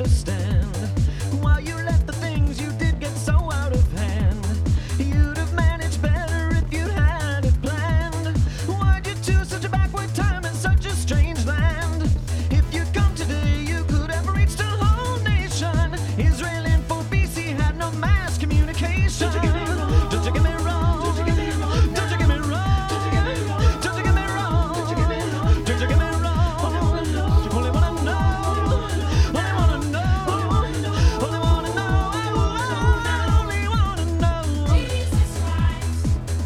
understand why you let the things you did get so out of hand. You'd have managed better if you had it planned. Why'd you choose such a backward time in such a strange land? If you'd come today, you could have reached a whole nation. Israel in 4 BC had no mass communication. Don't you get me wrong? Don't you get me wrong? Don't you get me wrong? Don't you get me wrong? Don't you get me wrong? Don't you get me wrong? Don't you get me wrong? Don't you get me wrong? You only wanna know. Only wanna know. Only wanna know. I only wanna know. Jesus Christ,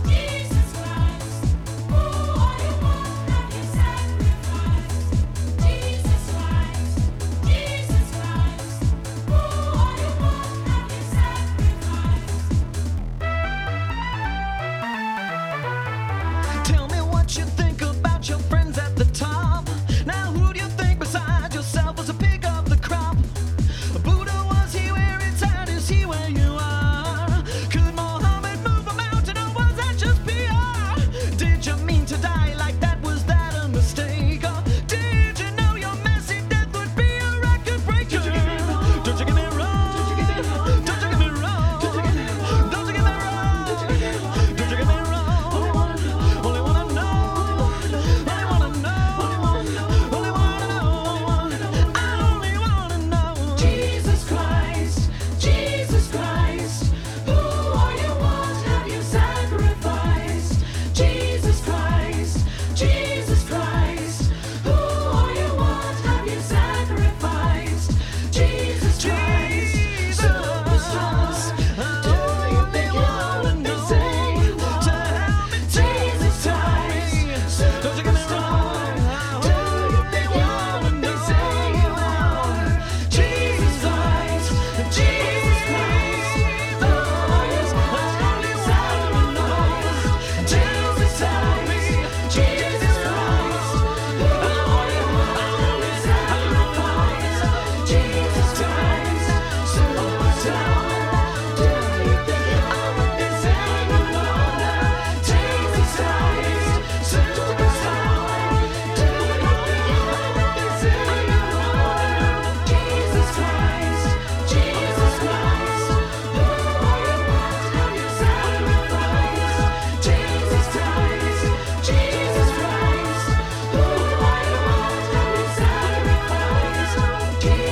who are you one that you sacrificed? Jesus Christ, who are you one that you sacrificed? Tell me what you think about your friends at the top. Now who do you think besides yourself was a pig of the crop? Buddha, was he where it's at? Is he where you are? Could Muhammad move a mountain, or was that just PR? Did you mean to die like that? Was that a mistake? Or did you know your messy death would be a record breaker? Don't you get me wrong? Don't you get me wrong? Don't you get me wrong? Don't you get me wrong? Don't you get me wrong? Don't you get me wrong? Don't you get me wrong? Don't you get me wrong? Only wanna know. Only wanna know. Only wanna know. Only wanna know. Only wanna know. I only wanna know. Jesus Christ, who are you one have you sacrificed? Jesus Christ, who are you one have you sacrificed? Jesus Christ, superstars, do you think you're what they say you are? Jesus Christ, Don't you get me superstar, wrong? do you think you're what they say you are? Jesus Christ, who are you one have you sacrificed? Jesus Christ, who are you one have you sacrificed? Jesus Christ, superstar, do you think you're what they say you are? Jesus Christ, superstar, do you think you're what they say you are? Jesus Christ, who are you one have you sacrificed? Jesus Christ, who are you one have you sacrificed? Jesus